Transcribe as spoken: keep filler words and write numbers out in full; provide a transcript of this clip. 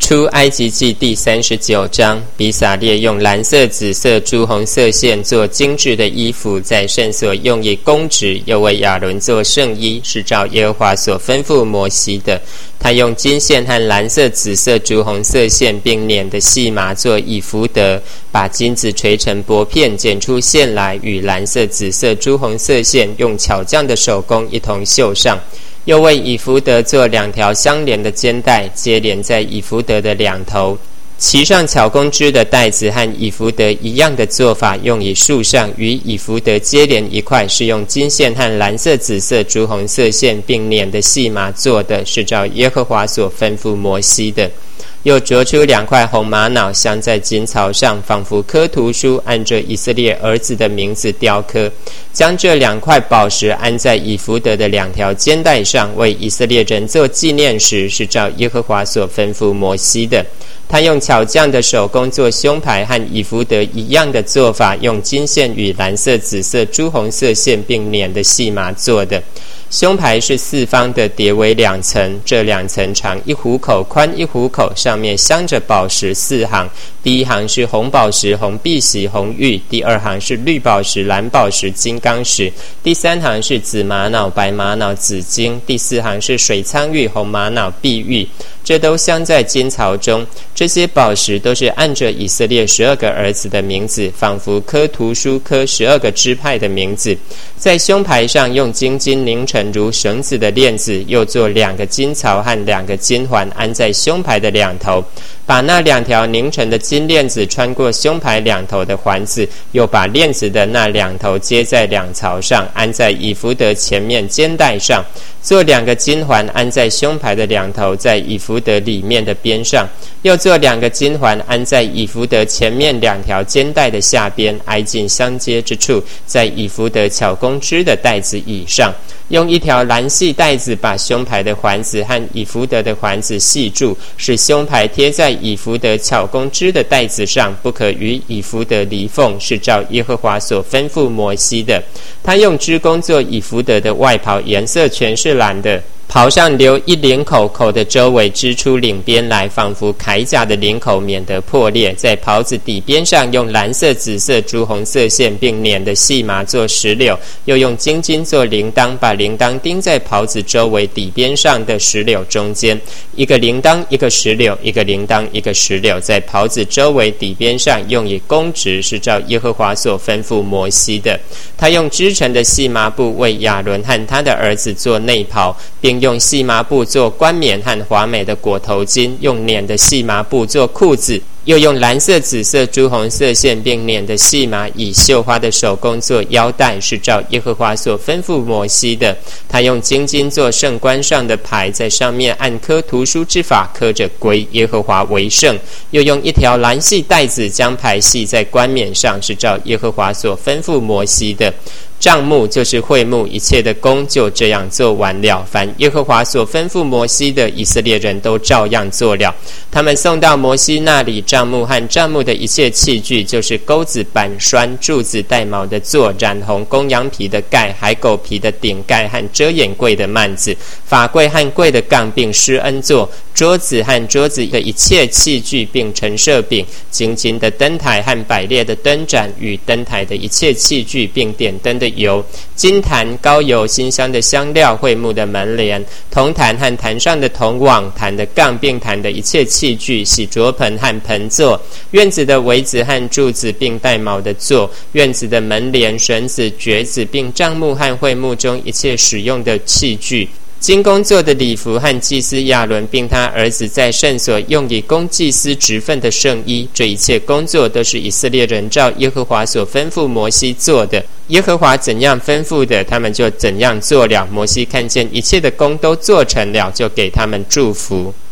出埃及记第三十九章，比撒列用蓝色、紫色、朱红色线做精致的衣服，在圣所用以供职，又为亚伦做圣衣，是照耶和华所吩咐摩西的。他用金线和蓝色、紫色、朱红色线，并捻的细麻做以弗得，把金子锤成薄片，剪出线来，与蓝色、紫色、朱红色线用巧匠的手工一同绣上。又为以弗得做两条相连的肩带，接连在以弗得的两头，其上巧工织的带子和以弗得一样的做法，用以束上，与以弗得接连一块，是用金线和蓝色、紫色、朱红色线并捻的细麻做的，是照耶和华所吩咐摩西的。又琢出两块红玛瑙，镶在金槽上，仿佛刻图书，按着以色列儿子的名字雕刻。将这两块宝石安在以弗得的两条肩带上，为以色列人做纪念石，是照耶和华所吩咐摩西的。他用巧匠的手工做胸牌，和以弗得一样的做法，用金线与蓝色、紫色、朱红色线并捻的细麻做的。胸牌是四方的，叠为两层，这两层长一虎口，宽一虎口，上面镶着宝石四行。第一行是红宝石、红碧玺、红玉；第二行是绿宝石、蓝宝石、金刚石；第三行是紫玛瑙、白玛瑙、紫金；第四行是水苍玉、红玛瑙、碧玉。这都镶在金槽中。这些宝石都是按着以色列十二个儿子的名字，仿佛刻图书刻十二个支派的名字。在胸牌上用金金拧成如绳子的链子，又做两个金槽和两个金环，安在胸牌的两头。把那两条拧成的金链子穿过胸牌两头的环子，又把链子的那两头接在两槽上，安在以弗得前面肩带上。做两个金环安在胸牌的两头，在以弗得里面的边上。又做两个金环安在以弗得前面两条肩带的下边，挨近相接之处，在以弗得巧工织的带子以上。用一条蓝细带子把胸牌的环子和以弗得的环子系住，使胸牌贴在以弗得巧工织的带子上，不可与以弗得离缝，是照耶和华所吩咐摩西的。他用织工做以弗得的外袍，颜色全是蓝的，袍上留一领口，口的周围织出领边来，仿佛铠甲的领口，免得破裂。在袍子底边上用蓝色、紫色、朱红色线，并捻的细麻做石榴，又用金金做铃铛，把铃铛钉在袍子周围底边上的石榴中间。一个铃铛一个石榴，一个铃铛一个石榴，在袍子周围底边上用以供职，是照耶和华所吩咐摩西的。他用织成的细麻布为亚伦和他的儿子做内袍，并用细麻布做冠冕和华美的裹头巾，用捻的细麻布做裤子，又用蓝色、紫色、朱红色线并捻的细麻以绣花的手工做腰带，是照耶和华所吩咐摩西的。他用金金做圣冠上的牌，在上面按刻图书之法刻着归耶和华为圣，又用一条蓝细带子将牌系在冠冕上，是照耶和华所吩咐摩西的。帐幕就是会幕，一切的工就这样做完了。凡耶和华所吩咐摩西的，以色列人都照样做了。他们送到摩西那里，帐幕和帐幕的一切器具，就是钩子、板栓、柱子、带毛的座、染红公羊皮的盖、海狗皮的顶盖和遮掩柜的幔子、法柜和柜的杠，并施恩座、桌子和桌子的一切器具，并陈设饼、金金的灯台和摆列的灯盏与灯台的一切器具，并点灯的油、金坛、膏油、馨香的香料、会幕的门帘、铜坛和坛上的铜网、坛的杠，并坛的一切器具、洗濯盆和盆座、院子的围子和柱子，并带毛的座、院子的门帘、绳子、橛子，并帐幕和会幕中一切使用的器具。金工做的礼服和祭司亚伦并他儿子在圣所用以供祭司职分的圣衣，这一切工作都是以色列人照耶和华所吩咐摩西做的。耶和华怎样吩咐的，他们就怎样做了。摩西看见一切的工都做成了，就给他们祝福。